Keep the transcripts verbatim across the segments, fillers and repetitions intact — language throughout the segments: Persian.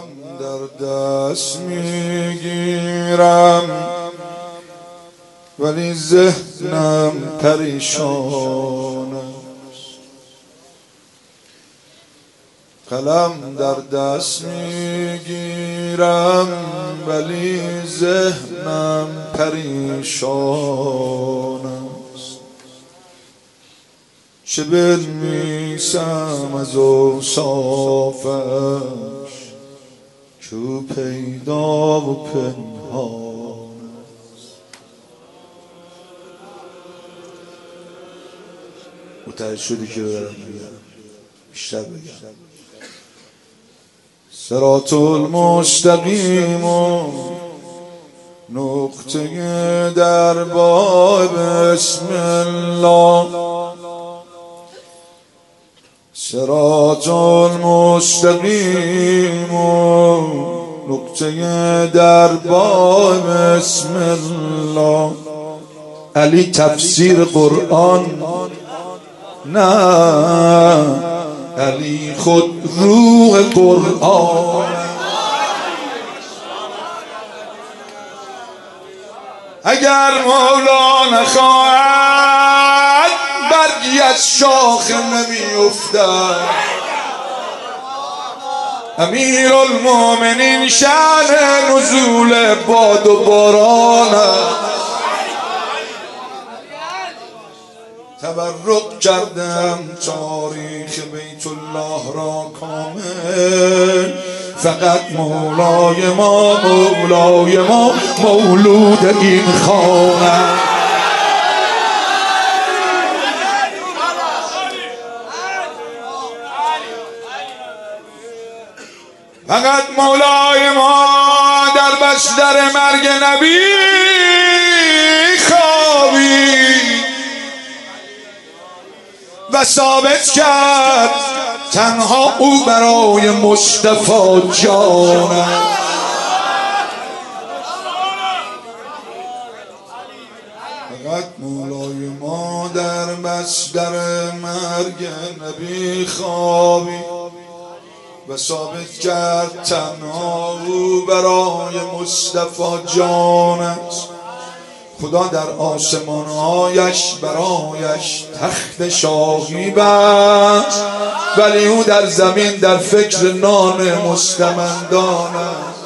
قلم در دست میگیرم ولی ذهنم پریشان است. قلم در دست میگیرم ولی ذهنم پریشان است. چه بنویسم از اوصافش چو پیدا و پنهان است. متوجه شدی که برم بگم بیشتر بگم؟ صراط المستقیم و نقطه در باب بسم الله. صراط المستقیم و نقطه در باب بسم الله. علی تفسیر قرآن نه، علی خود روح قرآن. اگر مولا نخواهد برگی از شاخ نمی افتد. امیر المومنین شأن نزول باد و باران است. تبرک کردم تاریخ بیت الله را کامل. فقط مولای ما مولای ما مولود این خانه. فقط مولای ما در بستر مرگ نبی خوابید و ثابت کرد تنها او برای مصطفی جان است. فقط مولای ما در بستر مرگ نبی خوابید و ثابت کرد تنها او برای مصطفی جان است. خدا در آسمانهایش برایش تخت شاهی بست ولی او در زمین در فکر نان مستمندان است.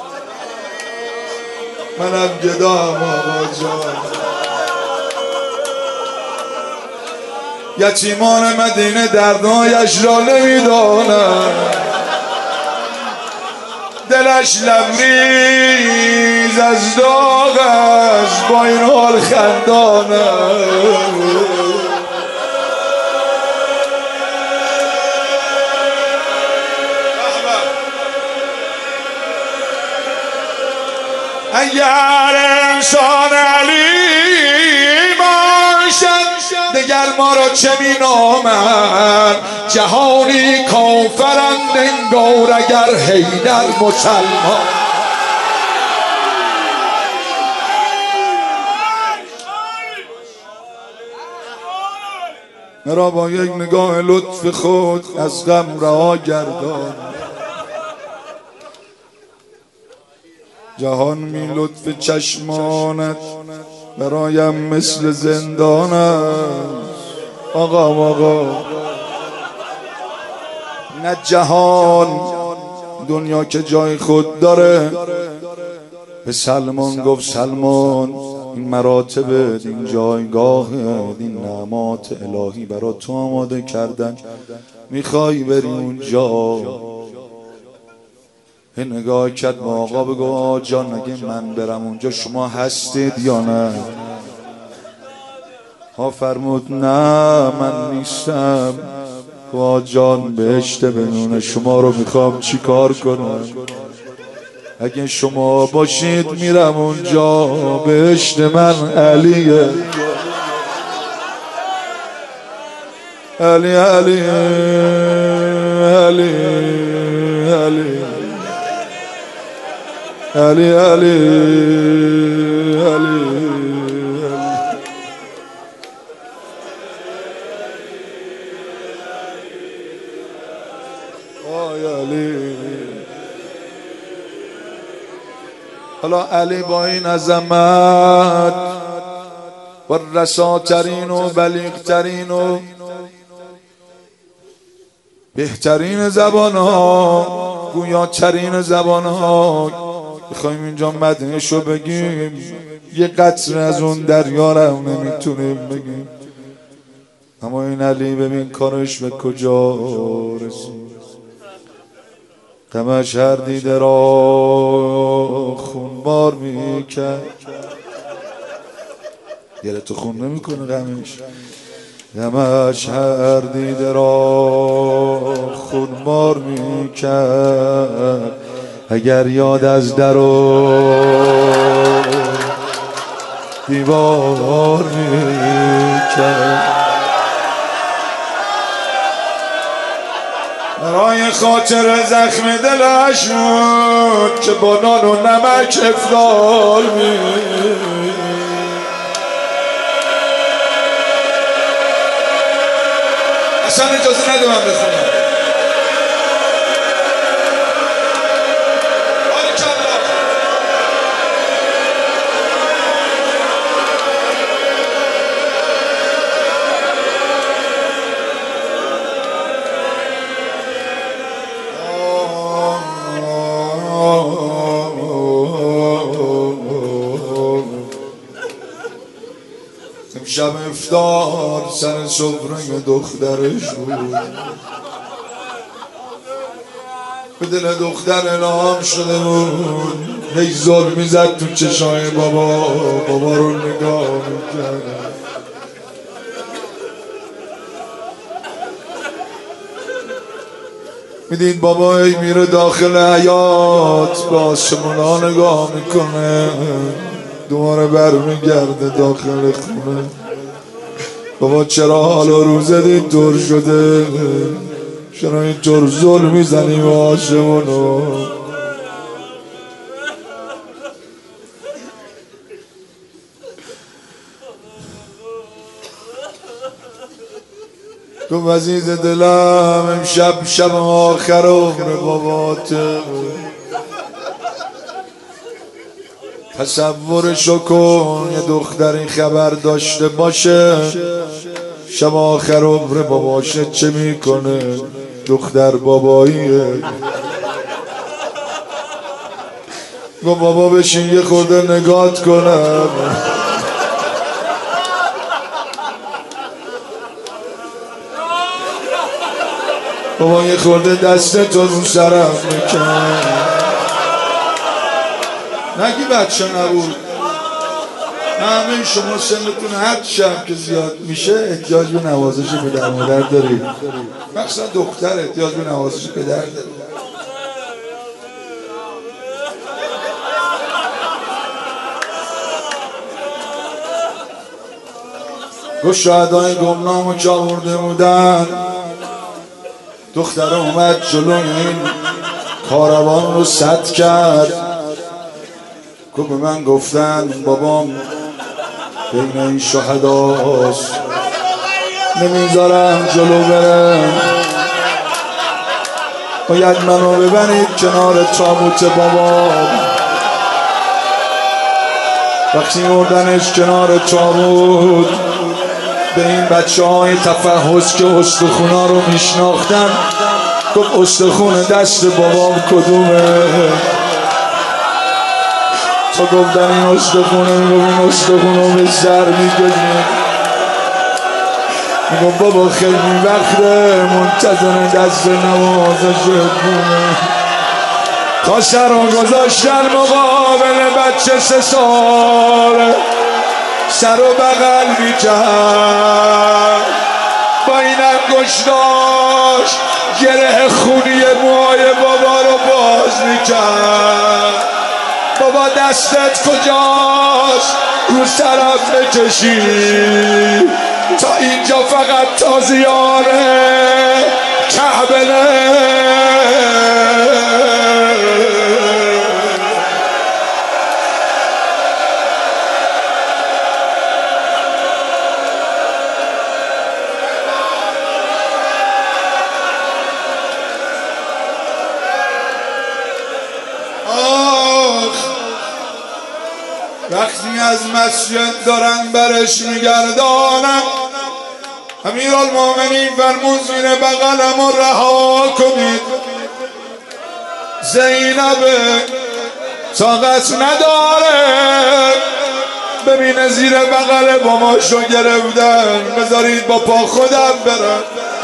منم گدام آقا جان. یتیمان مدینه دردهایش را نمیدانند. دلش لبریز از داغ است با این حال خندان است. اگر انسان علی باشد دگر ما را چه می نامند؟ جهانی کافرند انگار اگر حیدر مسلمان. مرا با یک نگاه لطف خود از غم رها گردان. جهان می لطف چشمانت برایم مثل زندان است. آقا آقا نه جهان دنیا که جای خود داره. به سلمان گفت سلمان این مراتب این جایگاه این نعمات الهی برا تو آماده کردن. میخوای بری اونجا؟ نگاه کرد با آقا بگو آقا جان اگه من برم اونجا شما هستید یا نه؟ ها فرمود نه من نیستم. آقا جان بهشت بنونه شما رو میخوام چی کار کنم؟ اگه شما باشید میرم اونجا. بهشت من علیه. علی علی علی علی علی علی علی آی علی حالا علی با این عظمت با رساترین و بلیغترین و بهترین زبان ها، گویاترین زبان ها، بخوایم اینجا مدحشو بگیم یه قطره از اون دریا رو نمیتونیم بگیم. اما این علی ببین کارش به کجا رسید. غمش هر دیده را خونبار میکرد. دلتو خون نمیکنه غمش؟ غمش هر دیده را خونبار میکرد. اگر یاد از در و دیوار میکرد. برای خاطر زخم دلش بود که با نان و نمک افطار می‌کرد. اصلا اجازه نده من بخونم. شب افطار سر سفره دخترش بود. به دل دختر الهام شده بود. هی زل میزد تو چشای بابا. بابا رو نگاه میکرد. میدید بابا هی میره داخل حیاط به آسمونا نگاه میکنه. دوباره برمیگرده داخل خونه. بابا چرا حالا روزت اینطور شده؟ چرا اینطور زل میزنی به آسمونو؟ گفت عزیز دلم امشب شب آخر عمر باباته. تصورشو کن یه دختری خبر داشته باشه شب آخر عمر باباشه چه میکنه؟ دختر باباییه. گفت بابا بشین یه خورده نگات کنم. بابا یه خورده دستتو رو سرم میکن. نگی بچه نبود. همه شما سنتون هر شب که زیاد میشه احتیاج به نوازش پدر مادر دارید. مخصوصا دختر احتیاج به نوازش پدر دارید. گوش شهدای گمنامو که آورده بودن. دختر اومد جلوی این کاروان رو سد کرد. گفت به من گفتن بابام بین این شهداست نمیذارم جلو برم. باید منو ببرید کنار تابوت بابام. وقتی بردنش کنار تابوت به این بچه های تفحص که استخونا رو میشناختن گفت استخون دست بابام کدومه؟ تا گفتن این استخونه میگفت این استخونه به سر میکشیم. میگفت بابا خیلی وقته منتظر دست نوازش بونه. تا سر رو گذاشتن مقابل بچه سه سال سر و بغل میکرد. با این انگشتاش گره خونی موهای بابا رو باز میکرد. بابا دستت کجاست؟ رو سرم بکشی تا اینجا فقط تازیانه کعبه. وقتی از مسجد دارن برش میگردانن امیرالمومنین فرمود زیر بغلم و رها کنید، زینب طاقت نداره. ببینه زیر بغل باماشو گرفتن، بذارید با پا خودم برم.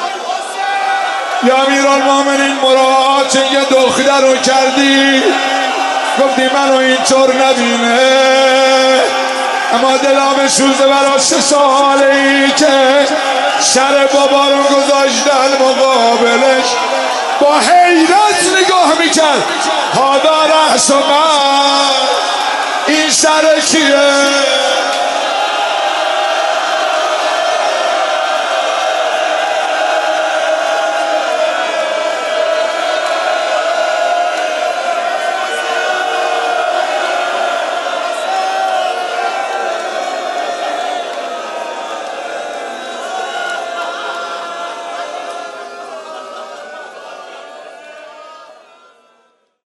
یا امیرالمومنین مراعات یه دختر رو کردی، گفتی منو اینطور نبینه، اما دلم سوزه برا سه ساله ای که شر بابا رو گذاشتن مقابلش، با حیرت نگاه میکرد. هادا رأس من، این سر کیه؟